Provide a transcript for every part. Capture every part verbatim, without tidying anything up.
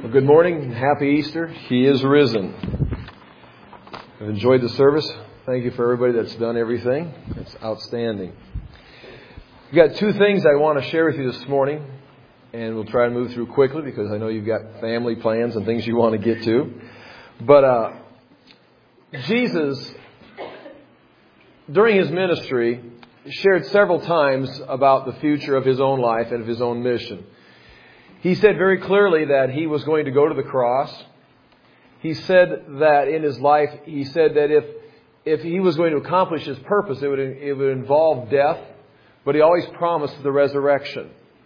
Well, good morning and happy Easter. He is risen. I've enjoyed the service. Thank you for everybody that's done everything. It's outstanding. We've got two things I want to share with you this morning, and we'll try to move through quickly because I know you've got family plans and things you want to get to. But uh, Jesus, during His ministry, shared several times about the future of His own life and of His own mission. He said very clearly that He was going to go to the cross. He said that in His life, He said that if if He was going to accomplish His purpose, it would, it would involve death, but He always promised the resurrection.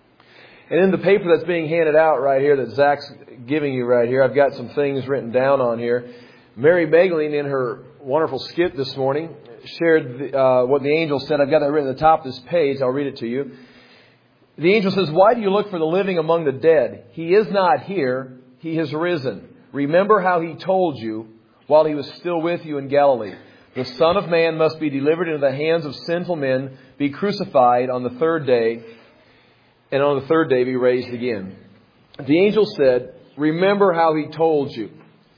And in the paper that's being handed out right here, that Zach's giving you right here, I've got some things written down on here. Mary Magdalene, in her wonderful skit this morning, shared the, uh, what the angel said. I've got that written at the top of this page. I'll read it to you. The angel says, "Why do you look for the living among the dead? He is not here. He has risen. Remember how He told you while He was still with you in Galilee. The Son of Man must be delivered into the hands of sinful men, be crucified on the third day, and on the third day be raised again." The angel said, "Remember how He told you."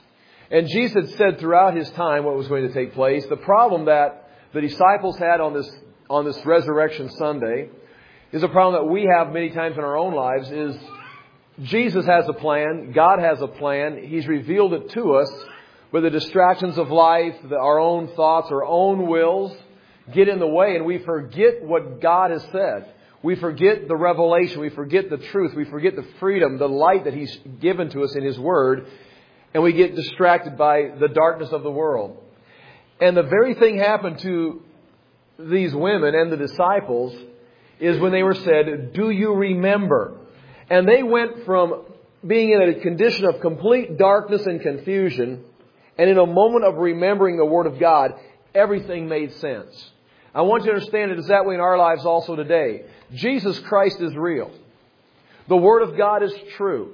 And Jesus had said throughout His time what was going to take place. The problem that the disciples had on this on this Resurrection Sunday is a problem that we have many times in our own lives. Is Jesus has a plan. God has a plan. He's revealed it to us. But the distractions of life, the, our own thoughts, our own wills get in the way, and we forget what God has said. We forget the revelation. We forget the truth. We forget the freedom, the light that He's given to us in His Word. And we get distracted by the darkness of the world. And the very thing happened to these women and the disciples is when they were said, "Do you remember?" And they went from being in a condition of complete darkness and confusion, and in a moment of remembering the Word of God, everything made sense. I want you to understand it is that way in our lives also today. Jesus Christ is real. The Word of God is true.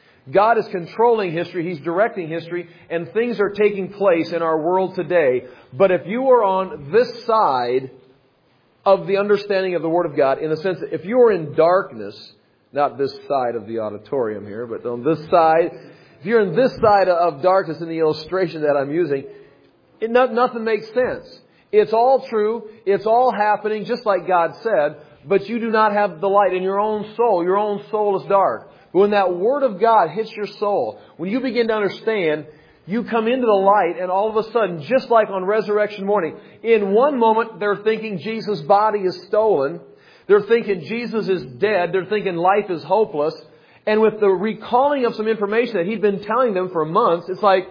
God is controlling history. He's directing history, and things are taking place in our world today. But if you are on this side of the understanding of the Word of God, in the sense that if you are in darkness, not this side of the auditorium here, but on this side, if you're in this side of darkness in the illustration that I'm using, it, not, nothing makes sense. It's all true. It's all happening just like God said, but you do not have the light in your own soul. Your own soul is dark. But when that Word of God hits your soul, when you begin to understand, you come into the light, and all of a sudden, just like on resurrection morning, in one moment they're thinking Jesus' body is stolen. They're thinking Jesus is dead. They're thinking life is hopeless. And with the recalling of some information that He'd been telling them for months, it's like,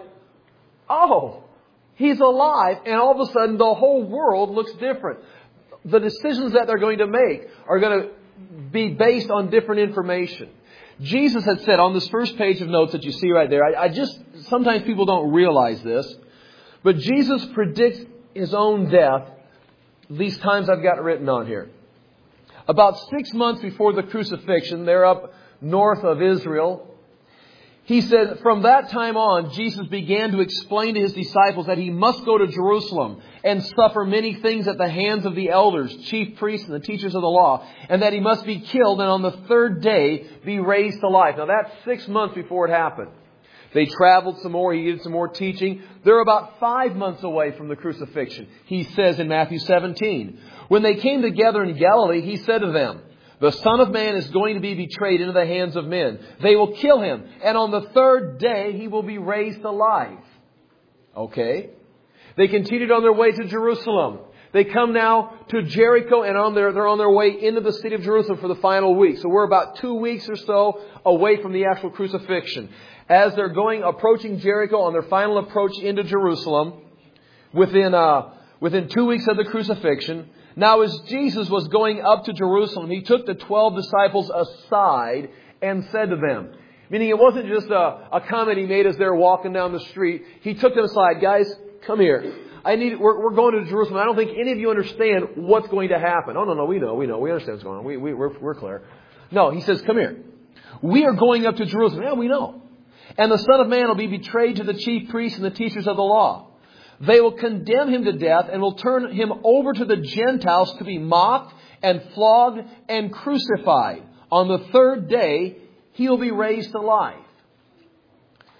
oh, He's alive. And all of a sudden, the whole world looks different. The decisions that they're going to make are going to be based on different information. Jesus had said on this first page of notes that you see right there, I, I just, sometimes people don't realize this, but Jesus predicts His own death these times I've got written on here. About six months before the crucifixion, they're up north of Israel. He said, from that time on, Jesus began to explain to His disciples that He must go to Jerusalem and suffer many things at the hands of the elders, chief priests, and the teachers of the law, and that He must be killed and on the third day be raised to life. Now that's six months before it happened. They traveled some more. He did some more teaching. They're about five months away from the crucifixion. He says in Matthew seventeen, when they came together in Galilee, He said to them, "The Son of Man is going to be betrayed into the hands of men. They will kill Him, and on the third day He will be raised to life." Okay. They continued on their way to Jerusalem. They come now to Jericho, and on their, they're on their way into the city of Jerusalem for the final week. So we're about two weeks or so away from the actual crucifixion. As they're going, approaching Jericho on their final approach into Jerusalem, within uh, within two weeks of the crucifixion. Now, as Jesus was going up to Jerusalem, He took the twelve disciples aside and said to them, meaning it wasn't just a, a comment He made as they're walking down the street. He took them aside. "Guys, come here. I need. We're, we're going to Jerusalem. I don't think any of you understand what's going to happen." "Oh, no, no, we know, we know. We understand what's going on. We, we, we're, we're clear." No, He says, "Come here. We are going up to Jerusalem." "Yeah, we know. And the Son of Man will be betrayed to the chief priests and the teachers of the law. They will condemn Him to death and will turn Him over to the Gentiles to be mocked and flogged and crucified. On the third day, He will be raised to life."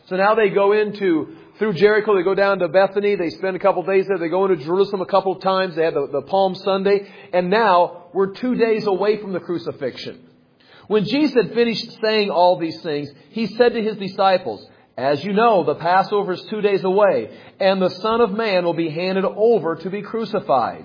So now they go into, through Jericho, they go down to Bethany, they spend a couple days there, they go into Jerusalem a couple of times, they had the, the Palm Sunday, and now we're two days away from the crucifixion. When Jesus had finished saying all these things, He said to His disciples, "As you know, the Passover is two days away, and the Son of Man will be handed over to be crucified."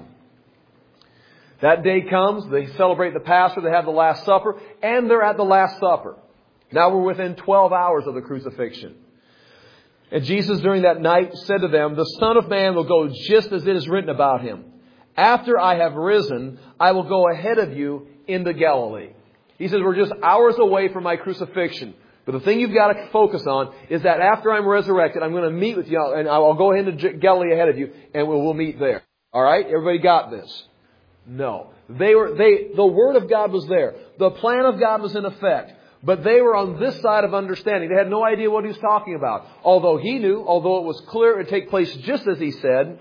That day comes, they celebrate the Passover, they have the Last Supper, and they're at the Last Supper. Now we're within twelve hours of the crucifixion. And Jesus during that night said to them, "The Son of Man will go just as it is written about Him. After I have risen, I will go ahead of you into Galilee." He says, we're just hours away from my crucifixion. But the thing you've got to focus on is that after I'm resurrected, I'm going to meet with you, and I'll go ahead into Galilee ahead of you, and we'll, we'll meet there. All right? Everybody got this? No. They were, they, the Word of God was there. The plan of God was in effect. But they were on this side of understanding. They had no idea what He was talking about. Although He knew, although it was clear it would take place just as He said.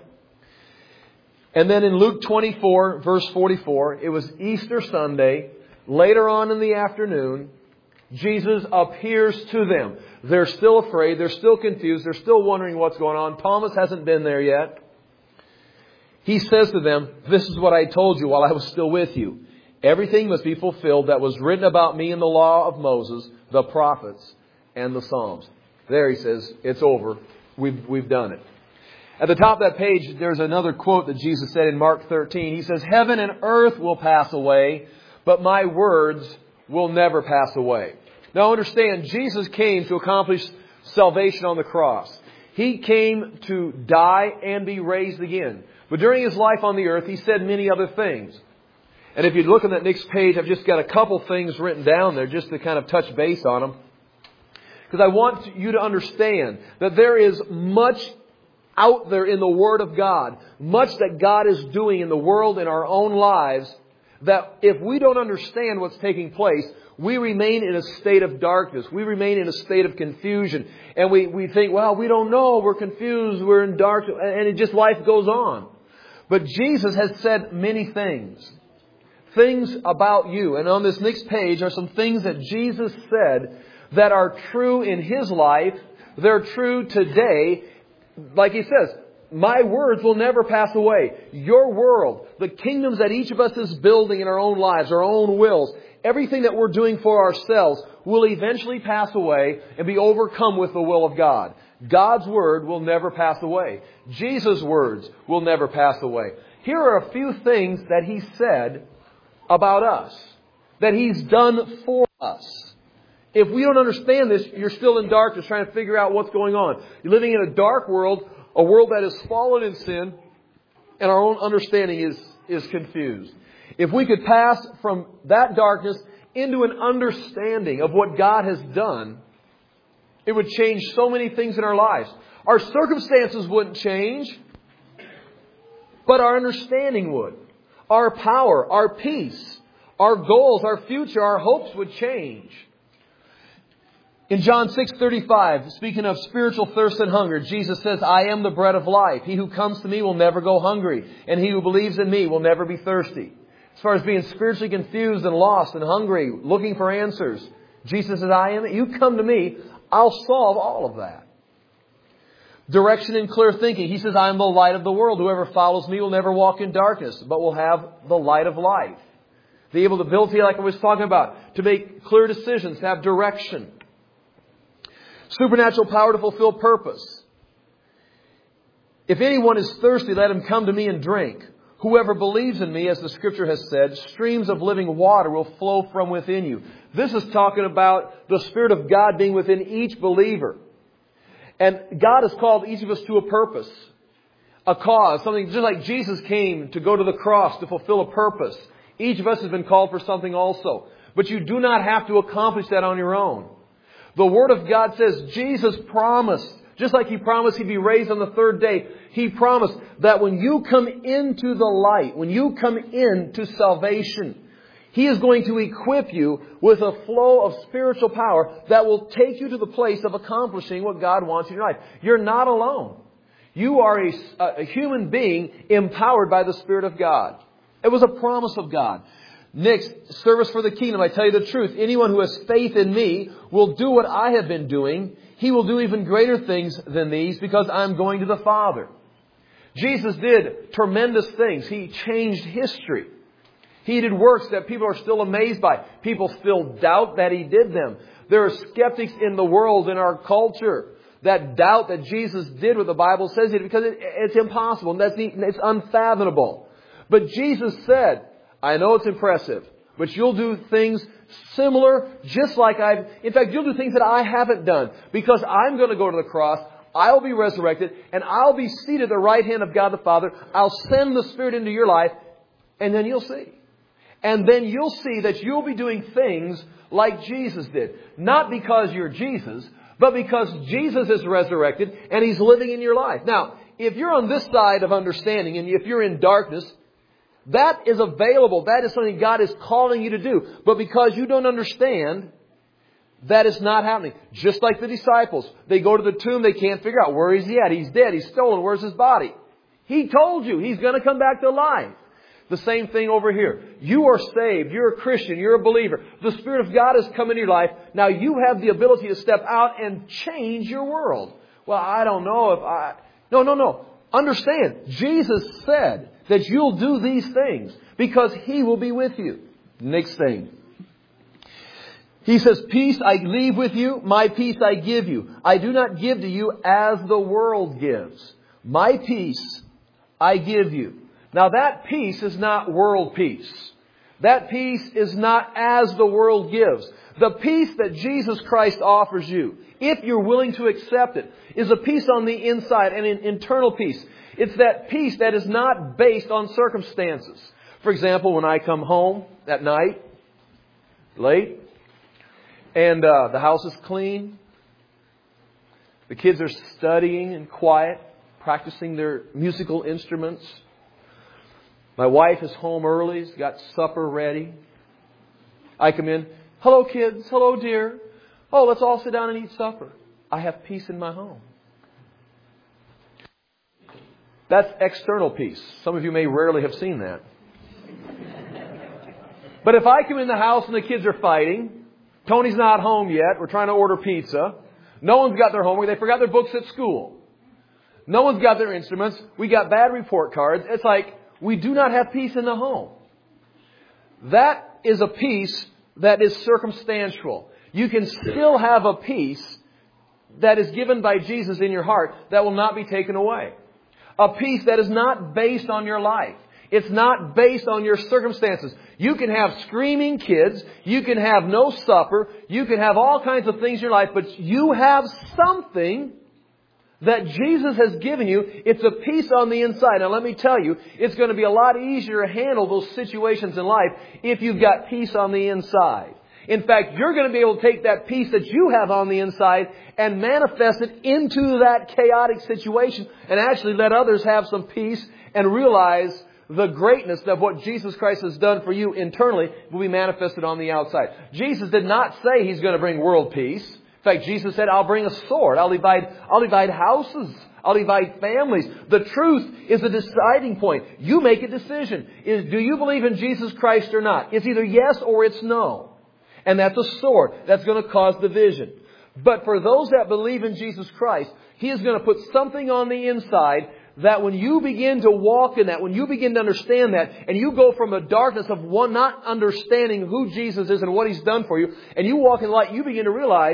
And then in Luke twenty-four, verse forty-four, it was Easter Sunday. Later on in the afternoon, Jesus appears to them. They're still afraid. They're still confused. They're still wondering what's going on. Thomas hasn't been there yet. He says to them, "This is what I told you while I was still with you. Everything must be fulfilled that was written about me in the law of Moses, the prophets, and the Psalms." There He says, it's over. We've, we've done it. At the top of that page, there's another quote that Jesus said in Mark thirteen. He says, "Heaven and earth will pass away, but my words will never pass away." Now understand, Jesus came to accomplish salvation on the cross. He came to die and be raised again. But during His life on the earth, He said many other things. And if you look on that next page, I've just got a couple things written down there just to kind of touch base on them. Because I want you to understand that there is much out there in the Word of God, much that God is doing in the world, in our own lives, that if we don't understand what's taking place, we remain in a state of darkness. We remain in a state of confusion. And we, we think, well, we don't know. We're confused. We're in darkness. And it just, life goes on. But Jesus has said many things. Things about you. And on this next page are some things that Jesus said that are true in His life. They're true today. Like He says, my words will never pass away. Your world, the kingdoms that each of us is building in our own lives, our own wills, everything that we're doing for ourselves will eventually pass away and be overcome with the will of God. God's Word will never pass away. Jesus' words will never pass away. Here are a few things that He said about us, that He's done for us. If we don't understand this, you're still in darkness trying to figure out what's going on. You're living in a dark world, a world that is fallen in sin, and our own understanding is, is confused. If we could pass from that darkness into an understanding of what God has done, it would change so many things in our lives. Our circumstances wouldn't change, but our understanding would. Our power, our peace, our goals, our future, our hopes would change. In John six thirty-five, speaking of spiritual thirst and hunger, Jesus says, "I am the bread of life. He who comes to me will never go hungry, and he who believes in me will never be thirsty." As far as being spiritually confused and lost and hungry, looking for answers, Jesus says, "I am it. You come to me, I'll solve all of that." Direction and clear thinking. He says, "I am the light of the world. Whoever follows me will never walk in darkness, but will have the light of life." The ability, like I was talking about, to make clear decisions, to have direction. Supernatural power to fulfill purpose. "If anyone is thirsty, let him come to me and drink. Whoever believes in me, as the Scripture has said, streams of living water will flow from within you." This is talking about the Spirit of God being within each believer. And God has called each of us to a purpose, a cause, something just like Jesus came to go to the cross to fulfill a purpose. Each of us has been called for something also. But you do not have to accomplish that on your own. The Word of God says Jesus promised, just like He promised He'd be raised on the third day, He promised that when you come into the light, when you come into salvation, He is going to equip you with a flow of spiritual power that will take you to the place of accomplishing what God wants in your life. You're not alone. You are a, a human being empowered by the Spirit of God. It was a promise of God. Next, service for the kingdom. I tell you the truth. Anyone who has faith in me will do what I have been doing. He will do even greater things than these because I'm going to the Father. Jesus did tremendous things. He changed history. He did works that people are still amazed by. People still doubt that He did them. There are skeptics in the world, in our culture, that doubt that Jesus did what the Bible says He did because it, it's impossible. That's, it's unfathomable. But Jesus said, I know it's impressive, but you'll do things similar, just like I've... In fact, you'll do things that I haven't done. Because I'm going to go to the cross, I'll be resurrected, and I'll be seated at the right hand of God the Father. I'll send the Spirit into your life, and then you'll see. And then you'll see that you'll be doing things like Jesus did. Not because you're Jesus, but because Jesus is resurrected, and He's living in your life. Now, if you're on this side of understanding, and if you're in darkness, that is available. That is something God is calling you to do. But because you don't understand, that is not happening. Just like the disciples. They go to the tomb. They can't figure out, where is He at? He's dead. He's stolen. Where's His body? He told you He's going to come back to life. The same thing over here. You are saved. You're a Christian. You're a believer. The Spirit of God has come into your life. Now you have the ability to step out and change your world. Well, I don't know if I... No, no, no. Understand. Jesus said that you'll do these things because He will be with you. Next thing. He says, peace I leave with you, my peace I give you. I do not give to you as the world gives. My peace I give you. Now that peace is not world peace. That peace is not as the world gives. The peace that Jesus Christ offers you, if you're willing to accept it, is a peace on the inside and an internal peace. It's that peace that is not based on circumstances. For example, when I come home at night, late, and uh, the house is clean, the kids are studying and quiet, practicing their musical instruments. My wife is home early, has got supper ready. I come in, hello kids, hello dear. Oh, let's all sit down and eat supper. I have peace in my home. That's external peace. Some of you may rarely have seen that. But if I come in the house and the kids are fighting, Tony's not home yet, we're trying to order pizza, no one's got their homework, they forgot their books at school, no one's got their instruments, we got bad report cards, it's like we do not have peace in the home. That is a peace that is circumstantial. You can still have a peace that is given by Jesus in your heart that will not be taken away. A peace that is not based on your life. It's not based on your circumstances. You can have screaming kids. You can have no supper. You can have all kinds of things in your life. But you have something that Jesus has given you. It's a peace on the inside. Now let me tell you, it's going to be a lot easier to handle those situations in life if you've got peace on the inside. In fact, you're going to be able to take that peace that you have on the inside and manifest it into that chaotic situation and actually let others have some peace and realize the greatness of what Jesus Christ has done for you internally will be manifested on the outside. Jesus did not say He's going to bring world peace. In fact, Jesus said, I'll bring a sword. I'll divide, I'll divide houses. I'll divide families. The truth is a deciding point. You make a decision. Is, do you believe in Jesus Christ or not? It's either yes or it's no. And that's a sword that's going to cause division. But for those that believe in Jesus Christ, He is going to put something on the inside that when you begin to walk in that, when you begin to understand that, and you go from a darkness of one not understanding who Jesus is and what He's done for you, and you walk in light, you begin to realize,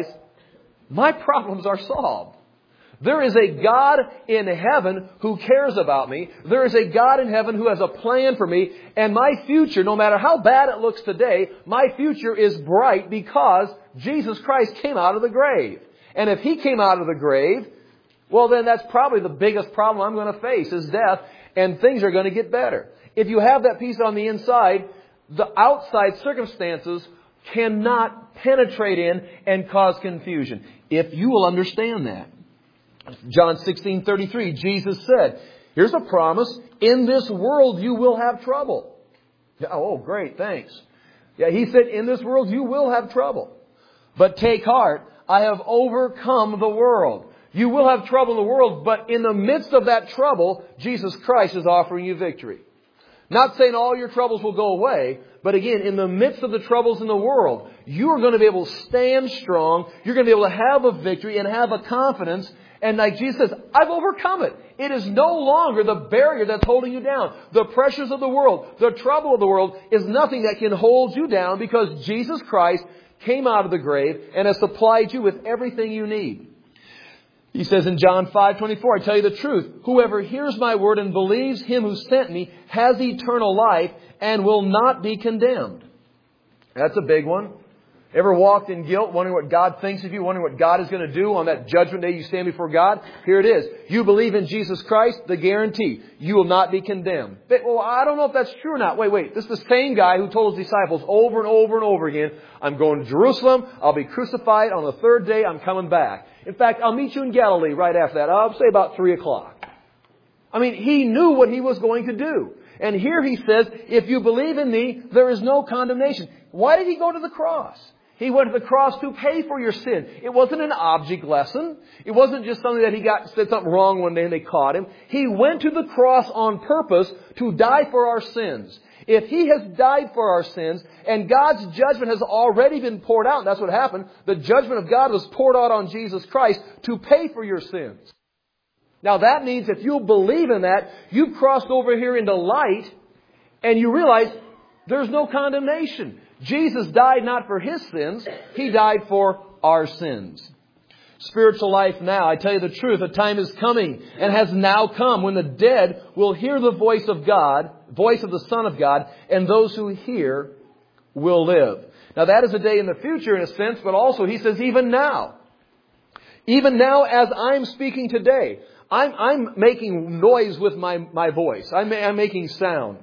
my problems are solved. There is a God in heaven who cares about me. There is a God in heaven who has a plan for me. And my future, no matter how bad it looks today, my future is bright because Jesus Christ came out of the grave. And if He came out of the grave, well then that's probably the biggest problem I'm going to face is death. And things are going to get better. If you have that peace on the inside, the outside circumstances cannot penetrate in and cause confusion. If you will understand that. John sixteen thirty-three, Jesus said, here's a promise. In this world you will have trouble. Oh, great, thanks. Yeah, He said, in this world you will have trouble. But take heart, I have overcome the world. You will have trouble in the world, but in the midst of that trouble, Jesus Christ is offering you victory. Not saying all your troubles will go away, But again, in the midst of the troubles in the world, you are going to be able to stand strong. You're going to be able to have a victory and have a confidence. And like Jesus says, I've overcome it. It is no longer the barrier that's holding you down. The pressures of the world, the trouble of the world is nothing that can hold you down because Jesus Christ came out of the grave and has supplied you with everything you need. He says in John five twenty-four, I tell you the truth, whoever hears my word and believes Him who sent me has eternal life and will not be condemned. That's a big one. Ever walked in guilt, wondering what God thinks of you, wondering what God is going to do on that judgment day you stand before God? Here it is. You believe in Jesus Christ, the guarantee. You will not be condemned. But, well, I don't know if that's true or not. Wait, wait. This is the same guy who told his disciples over and over and over again, I'm going to Jerusalem. I'll be crucified. On the third day, I'm coming back. In fact, I'll meet you in Galilee right after that. I'll say about three o'clock. I mean, he knew what he was going to do. And here he says, if you believe in me, there is no condemnation. Why did he go to the cross? He went to the cross to pay for your sin. It wasn't an object lesson. It wasn't just something that he got said something wrong one day and they caught him. He went to the cross on purpose to die for our sins. If He has died for our sins and God's judgment has already been poured out, and that's what happened, the judgment of God was poured out on Jesus Christ to pay for your sins. Now that means if you believe in that, you've crossed over here into light and you realize there's no condemnation. Jesus died not for His sins. He died for our sins. Spiritual life now, I tell you the truth, a time is coming and has now come when the dead will hear the voice of God, voice of the Son of God, and those who hear will live. Now that is a day in the future in a sense, but also He says even now. Even now as I'm speaking today, I'm, I'm making noise with my, my voice. I'm, I'm making sound.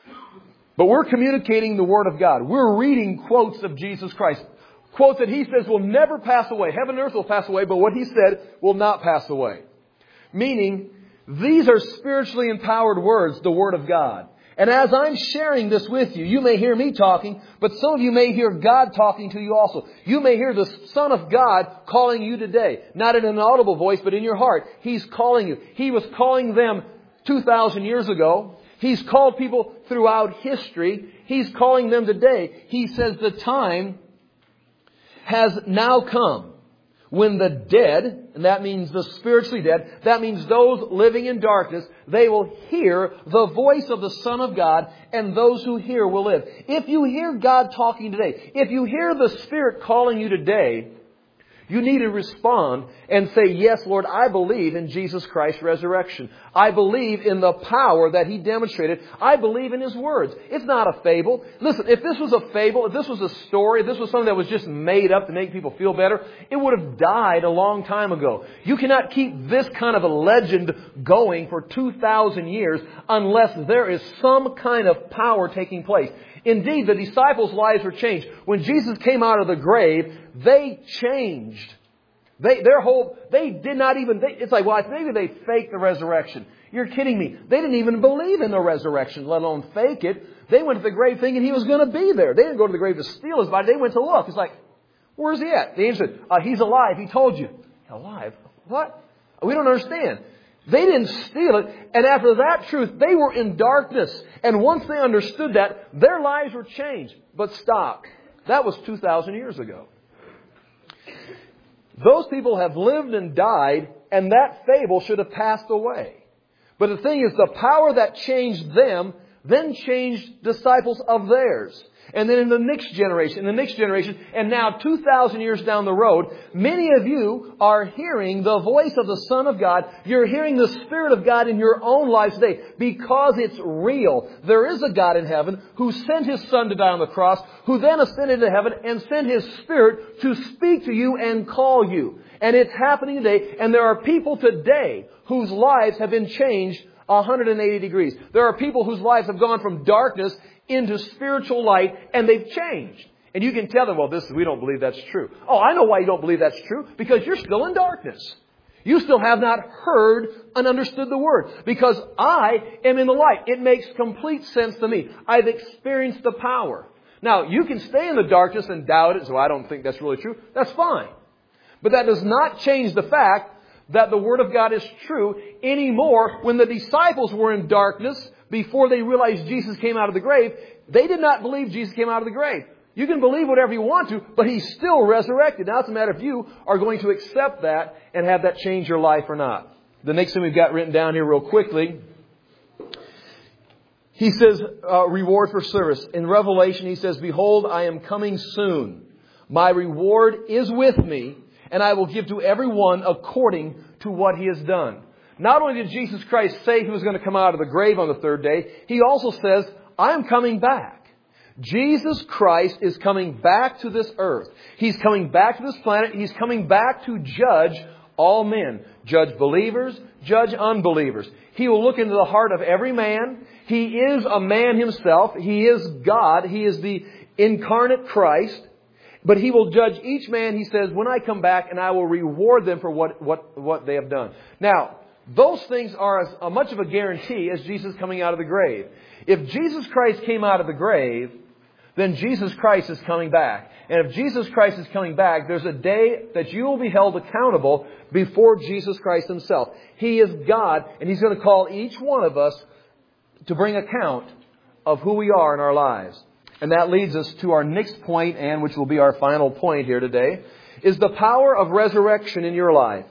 But we're communicating the Word of God. We're reading quotes of Jesus Christ. Quotes that He says will never pass away. Heaven and earth will pass away, but what He said will not pass away. Meaning, these are spiritually empowered words, the Word of God. And as I'm sharing this with you, you may hear me talking, but some of you may hear God talking to you also. You may hear the Son of God calling you today. Not in an audible voice, but in your heart. He's calling you. He was calling them two thousand years ago. He's called people throughout history. He's calling them today. He says the time has now come when the dead, and that means the spiritually dead, that means those living in darkness, they will hear the voice of the Son of God, and those who hear will live. If you hear God talking today, if you hear the Spirit calling you today, you need to respond and say, yes, Lord, I believe in Jesus Christ's resurrection. I believe in the power that He demonstrated. I believe in His words. It's not a fable. Listen, if this was a fable, if this was a story, if this was something that was just made up to make people feel better, it would have died a long time ago. You cannot keep this kind of a legend going for two thousand years unless there is some kind of power taking place. Indeed, the disciples' lives were changed. When Jesus came out of the grave, they changed. They, their whole, they did not even, they, it's like, well, maybe they faked the resurrection. You're kidding me. They didn't even believe in the resurrection, let alone fake it. They went to the grave thinking He was going to be there. They didn't go to the grave to steal His body. They went to look. It's like, where's He at? The angel said, uh, He's alive. He told you. Alive? What? We don't understand. They didn't steal it. And after that truth, they were in darkness. And once they understood that, their lives were changed. But stop. That was two thousand years ago. Those people have lived and died, and that fable should have passed away. But the thing is, the power that changed them then changed disciples of theirs. And then in the next generation, in the next generation, and now two thousand years down the road, many of you are hearing the voice of the Son of God. You're hearing the Spirit of God in your own lives today because it's real. There is a God in heaven who sent His Son to die on the cross, who then ascended to heaven and sent His Spirit to speak to you and call you. And it's happening today. And there are people today whose lives have been changed one hundred eighty degrees. There are people whose lives have gone from darkness into spiritual light, and they've changed. And you can tell them, well, this we don't believe that's true. Oh, I know why you don't believe that's true. Because you're still in darkness. You still have not heard and understood the Word. Because I am in the light. It makes complete sense to me. I've experienced the power. Now, you can stay in the darkness and doubt it, so I don't think that's really true. That's fine. But that does not change the fact that the Word of God is true anymore. When the disciples were in darkness, before they realized Jesus came out of the grave, They did not believe Jesus came out of the grave. You can believe whatever you want to, but He's still resurrected. Now it's a matter if you are going to accept that and have that change your life or not. The next thing we've got written down here real quickly, he says, uh, reward for service. In Revelation, he says, behold, I am coming soon. My reward is with me, and I will give to everyone according to what he has done. Not only did Jesus Christ say He was going to come out of the grave on the third day, He also says, I am coming back. Jesus Christ is coming back to this earth. He's coming back to this planet. He's coming back to judge all men. Judge believers, judge unbelievers. He will look into the heart of every man. He is a man Himself. He is God. He is the incarnate Christ. But He will judge each man, He says, when I come back, and I will reward them for what, what, what they have done. Now, those things are as a much of a guarantee as Jesus coming out of the grave. If Jesus Christ came out of the grave, then Jesus Christ is coming back. And if Jesus Christ is coming back, there's a day that you will be held accountable before Jesus Christ Himself. He is God, and He's going to call each one of us to bring account of who we are in our lives. And that leads us to our next point, and which will be our final point here today, is the power of resurrection in your life.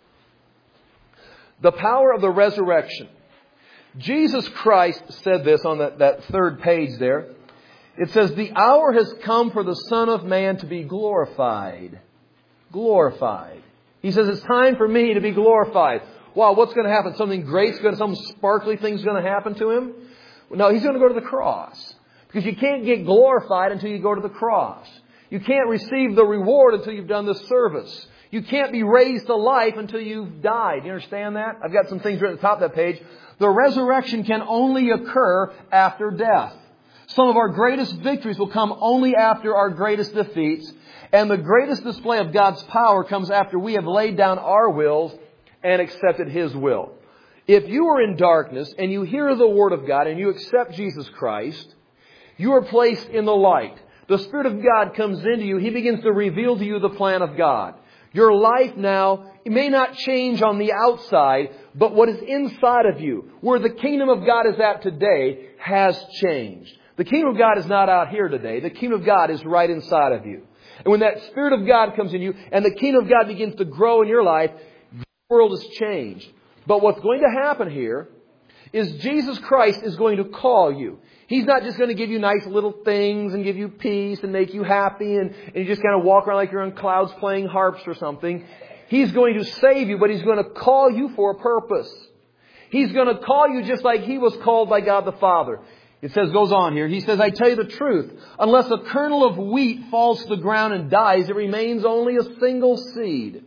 The power of the resurrection. Jesus Christ said this on that, that third page there. It says, the hour has come for the Son of Man to be glorified. Glorified. He says, it's time for me to be glorified. Wow, what's going to happen? Something great's going to, some sparkly thing's going to happen to Him? No, He's going to go to the cross. Because you can't get glorified until you go to the cross. You can't receive the reward until you've done the service. You can't be raised to life until you've died. You understand that? I've got some things written at the top of that page. The resurrection can only occur after death. Some of our greatest victories will come only after our greatest defeats. And the greatest display of God's power comes after we have laid down our wills and accepted His will. If you are in darkness and you hear the Word of God and you accept Jesus Christ, you are placed in the light. The Spirit of God comes into you. He begins to reveal to you the plan of God. Your life now, it may not change on the outside, but what is inside of you, where the kingdom of God is at today, has changed. The kingdom of God is not out here today. The kingdom of God is right inside of you. And when that Spirit of God comes in you and the kingdom of God begins to grow in your life, the world has changed. But what's going to happen here is Jesus Christ is going to call you. He's not just going to give you nice little things and give you peace and make you happy and, and you just kind of walk around like you're on clouds playing harps or something. He's going to save you, but He's going to call you for a purpose. He's going to call you just like He was called by God the Father. It says, goes on here. He says, I tell you the truth. Unless a kernel of wheat falls to the ground and dies, it remains only a single seed.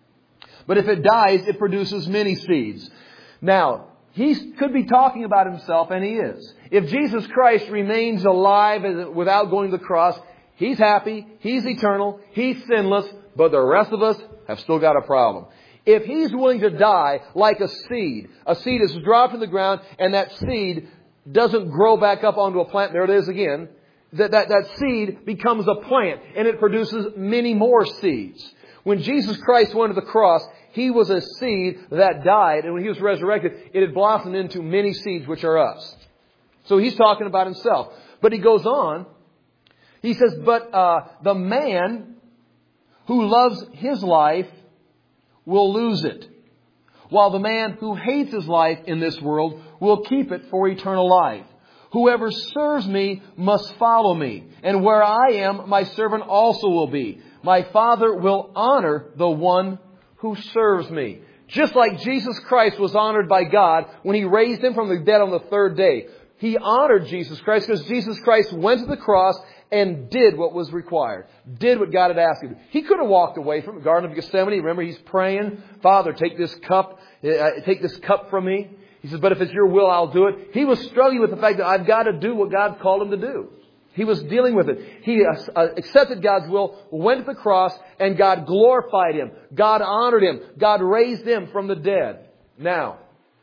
But if it dies, it produces many seeds. Now, he could be talking about himself, and he is. If Jesus Christ remains alive without going to the cross, He's happy, He's eternal, He's sinless, but the rest of us have still got a problem. If He's willing to die like a seed, a seed is dropped in the ground, and that seed doesn't grow back up onto a plant, there it is again, that, that, that seed becomes a plant, and it produces many more seeds. When Jesus Christ went to the cross, He was a seed that died, and when He was resurrected, it had blossomed into many seeds, which are us. So He's talking about Himself. But He goes on. He says, but uh, the man who loves his life will lose it, while the man who hates his life in this world will keep it for eternal life. Whoever serves me must follow me, and where I am, my servant also will be. My Father will honor the one who serves me. Just like Jesus Christ was honored by God when He raised Him from the dead on the third day. He honored Jesus Christ because Jesus Christ went to the cross and did what was required. Did what God had asked Him. He could have walked away from the Garden of Gethsemane. Remember, He's praying, Father, take this cup, uh, take this cup from me. He says, but if it's your will, I'll do it. He was struggling with the fact that I've got to do what God called Him to do. He was dealing with it. He uh, accepted God's will, went to the cross, and God glorified Him. God honored Him. God raised Him from the dead. Now,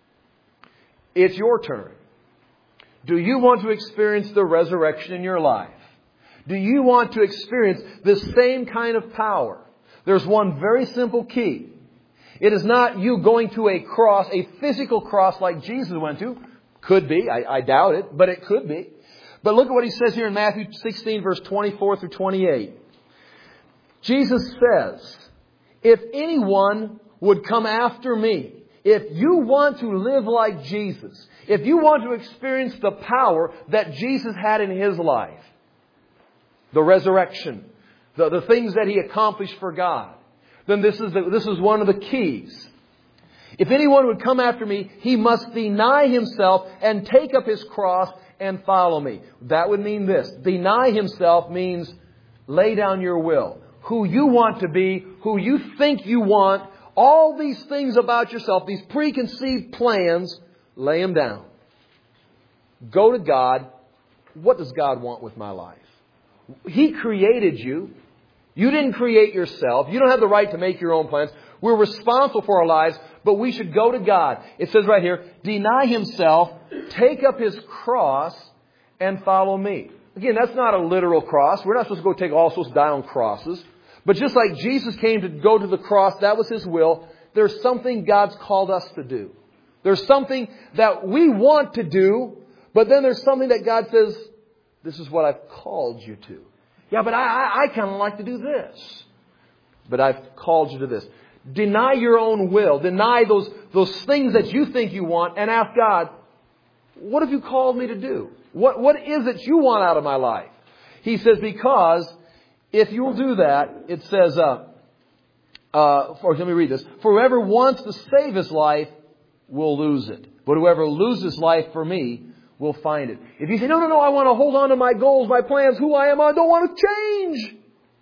it's your turn. Do you want to experience the resurrection in your life? Do you want to experience this same kind of power? There's one very simple key. It is not you going to a cross, a physical cross like Jesus went to. Could be. I, I doubt it, but it could be. But look at what He says here in Matthew sixteen, verse twenty-four through twenty-eight. Jesus says, if anyone would come after me, if you want to live like Jesus, if you want to experience the power that Jesus had in His life, the resurrection, the, the things that He accomplished for God, then this is, the, this is one of the keys. If anyone would come after me, he must deny himself and take up his cross and follow me. That would mean this. Deny himself means lay down your will. Who you want to be, who you think you want, all these things about yourself, these preconceived plans, lay them down. Go to God. What does God want with my life? He created you. You didn't create yourself. You don't have the right to make your own plans. We're responsible for our lives, but we should go to God. It says right here, deny himself, take up his cross, and follow me. Again, that's not a literal cross. We're not supposed to go take all sorts of die on crosses. But just like Jesus came to go to the cross, that was His will, there's something God's called us to do. There's something that we want to do, but then there's something that God says, this is what I've called you to. Yeah, but I, I, I kind of like to do this. But I've called you to this. Deny your own will. Deny those, those things that you think you want and ask God, what have you called me to do? What, what is it you want out of my life? He says, because if you will do that, it says, uh, uh, for, let me read this. For whoever wants to save his life will lose it. But whoever loses life for me will find it. If you say, no, no, no, I want to hold on to my goals, my plans, who I am, I don't want to change.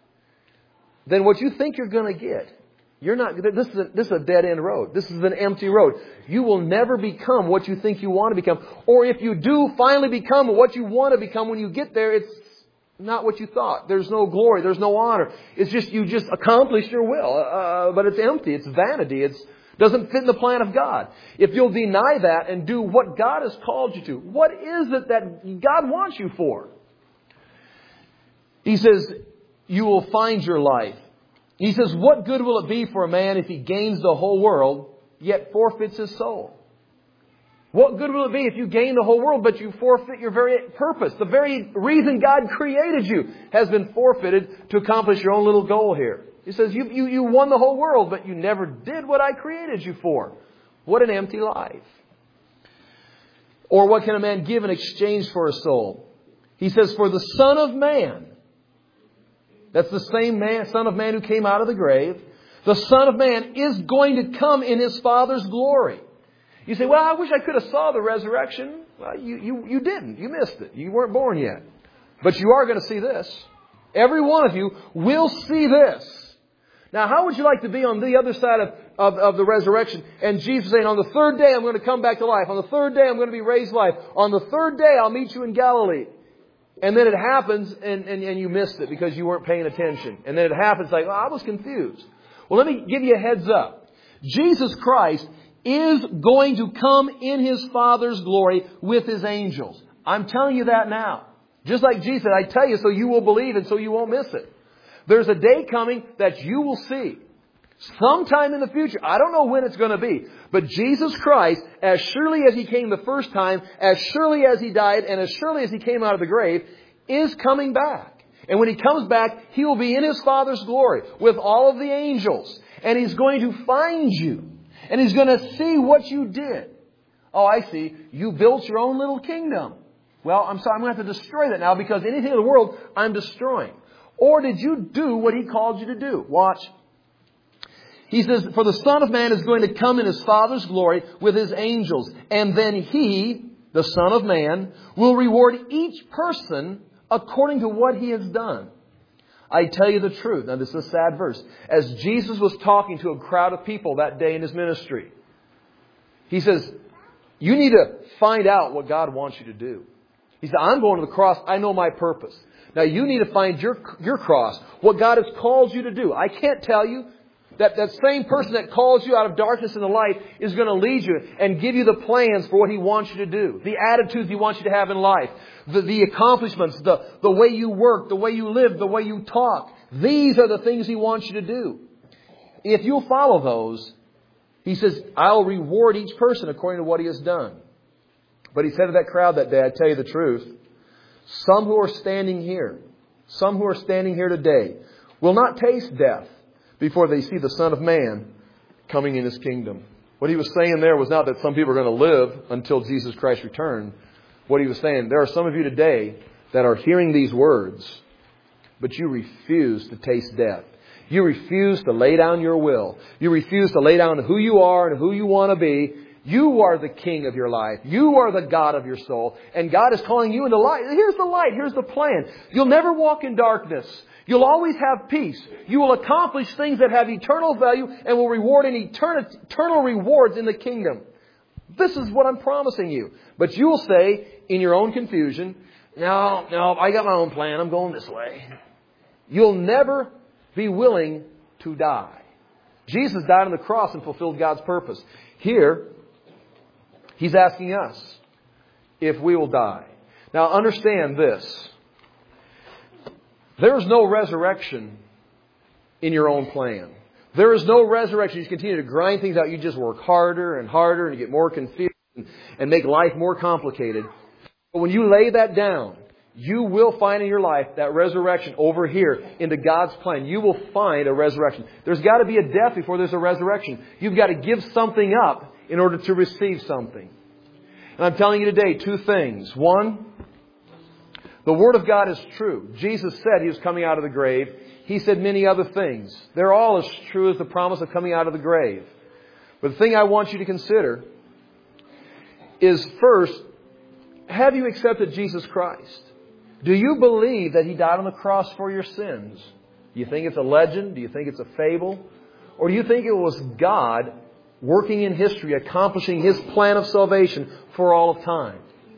Then what you think you're going to get, you're not, this is, a, this is a dead end road. This is an empty road. You will never become what you think you want to become. Or if you do finally become what you want to become, when you get there, it's not what you thought. There's no glory. There's no honor. It's just, you just accomplished your will. Uh, but it's empty. It's vanity. It's doesn't fit in the plan of God. If you'll deny that and do what God has called you to, what is it that God wants you for? He says, you will find your life. He says, what good will it be for a man if he gains the whole world, yet forfeits his soul? What good will it be if you gain the whole world, but you forfeit your very purpose? The very reason God created you has been forfeited to accomplish your own little goal here. He says, you, you, you won the whole world, but you never did what I created you for. What an empty life. Or what can a man give in exchange for a soul? He says, for the Son of Man, that's the same man, Son of Man who came out of the grave, the Son of Man is going to come in His Father's glory. You say, well, I wish I could have saw the resurrection. Well, you, you, you didn't. You missed it. You weren't born yet. But you are going to see this. Every one of you will see this. Now, how would you like to be on the other side of, of, of the resurrection? And Jesus saying, on the third day, I'm going to come back to life. On the third day, I'm going to be raised to life. On the third day, I'll meet you in Galilee. And then it happens, and, and, and you missed it because you weren't paying attention. And then it happens like, oh, I was confused. Well, let me give you a heads up. Jesus Christ is going to come in His Father's glory with His angels. I'm telling you that now. Just like Jesus said, I tell you so you will believe and so you won't miss it. There's a day coming that you will see. Sometime in the future. I don't know when it's going to be. But Jesus Christ, as surely as He came the first time, as surely as He died, and as surely as He came out of the grave, is coming back. And when He comes back, He will be in His Father's glory with all of the angels. And He's going to find you. And He's going to see what you did. Oh, I see. You built your own little kingdom. Well, I'm sorry. I'm going to have to destroy that now because anything in the world I'm destroying. Or did you do what He called you to do? Watch. He says, for the Son of Man is going to come in His Father's glory with His angels. And then He, the Son of Man, will reward each person according to what he has done. I tell you the truth. Now, this is a sad verse. As Jesus was talking to a crowd of people that day in His ministry, He says, you need to find out what God wants you to do. He said, I'm going to the cross. I know my purpose. Now, you need to find your, your cross, what God has called you to do. I can't tell you that that same person that calls you out of darkness into light is going to lead you and give you the plans for what He wants you to do, the attitudes He wants you to have in life, the, the accomplishments, the, the way you work, the way you live, the way you talk. These are the things He wants you to do. If you'll follow those, He says, I'll reward each person according to what he has done. But He said to that crowd that day, I tell you the truth, Some who are standing here, some who are standing here today, will not taste death before they see the Son of Man coming in His kingdom. What He was saying there was not that some people are going to live until Jesus Christ returns. What He was saying, there are some of you today that are hearing these words, but you refuse to taste death. You refuse to lay down your will. You refuse to lay down who you are and who you want to be. You are the king of your life. You are the God of your soul. And God is calling you into light. Here's the light. Here's the plan. You'll never walk in darkness. You'll always have peace. You will accomplish things that have eternal value and will reward in eternity, eternal rewards in the kingdom. This is what I'm promising you. But you'll say, in your own confusion, no, no, I got my own plan. I'm going this way. You'll never be willing to die. Jesus died on the cross and fulfilled God's purpose. Here, He's asking us if we will die. Now understand this. There is no resurrection in your own plan. There is no resurrection. You continue to grind things out. You just work harder and harder and you get more confused and make life more complicated. But when you lay that down, you will find in your life that resurrection over here into God's plan. You will find a resurrection. There's got to be a death before there's a resurrection. You've got to give something up in order to receive something. And I'm telling you today two things. One, the Word of God is true. Jesus said He was coming out of the grave. He said many other things. They're all as true as the promise of coming out of the grave. But the thing I want you to consider is first, have you accepted Jesus Christ? Do you believe that He died on the cross for your sins? Do you think it's a legend? Do you think it's a fable? Or do you think it was God working in history, accomplishing His plan of salvation for all of time?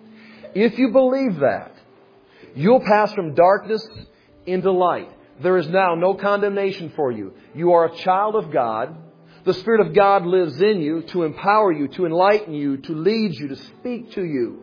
If you believe that, you'll pass from darkness into light. There is now no condemnation for you. You are a child of God. The Spirit of God lives in you to empower you, to enlighten you, to lead you, to speak to you.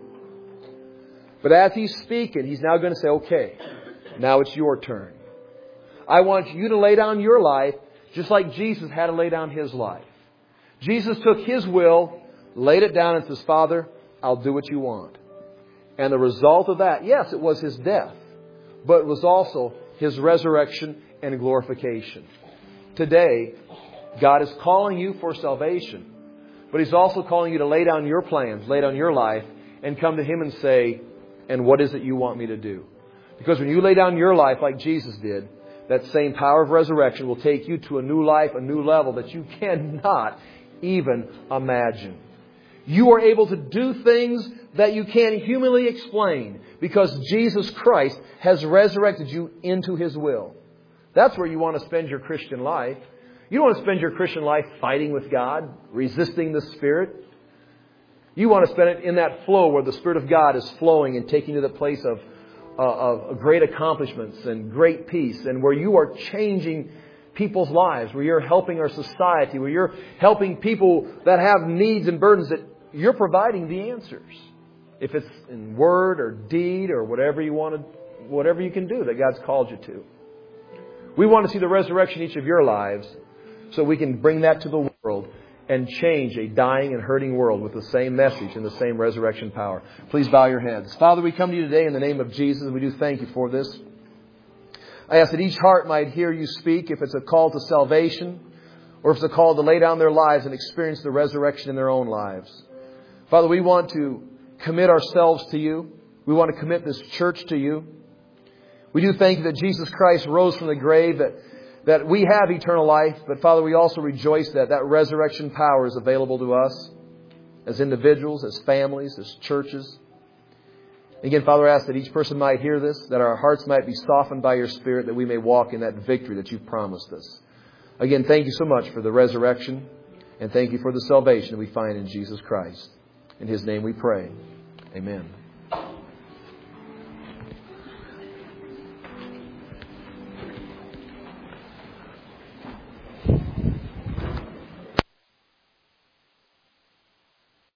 But as He's speaking, He's now going to say, okay, now it's your turn. I want you to lay down your life just like Jesus had to lay down His life. Jesus took His will, laid it down and says, Father, I'll do what you want. And the result of that, yes, it was His death, but it was also His resurrection and glorification. Today, God is calling you for salvation, but He's also calling you to lay down your plans, lay down your life, and come to Him and say, and what is it you want me to do? Because when you lay down your life like Jesus did, that same power of resurrection will take you to a new life, a new level that you cannot even imagine. You are able to do things that you can't humanly explain because Jesus Christ has resurrected you into His will. That's where you want to spend your Christian life. You don't want to spend your Christian life fighting with God, resisting the Spirit. You want to spend it in that flow where the Spirit of God is flowing and taking you to the place of, uh, of great accomplishments and great peace, and where you are changing people's lives, where you're helping our society, where you're helping people that have needs and burdens, that you're providing the answers. If it's in word or deed or whatever you want to, whatever you can do that God's called you to. We want to see the resurrection in each of your lives so we can bring that to the world and change a dying and hurting world with the same message and the same resurrection power. Please bow your heads. Father, we come to you today in the name of Jesus, and we do thank you for this. I ask that each heart might hear you speak, if it's a call to salvation or if it's a call to lay down their lives and experience the resurrection in their own lives. Father, we want to commit ourselves to you. We want to commit this church to you. We do thank you that Jesus Christ rose from the grave, that that we have eternal life. But Father, we also rejoice that that resurrection power is available to us as individuals, as families, as churches. Again, Father, I ask that each person might hear this, that our hearts might be softened by your Spirit, that we may walk in that victory that you've promised us. Again, thank you so much for the resurrection, and thank you for the salvation we find in Jesus Christ. In His name we pray. Amen.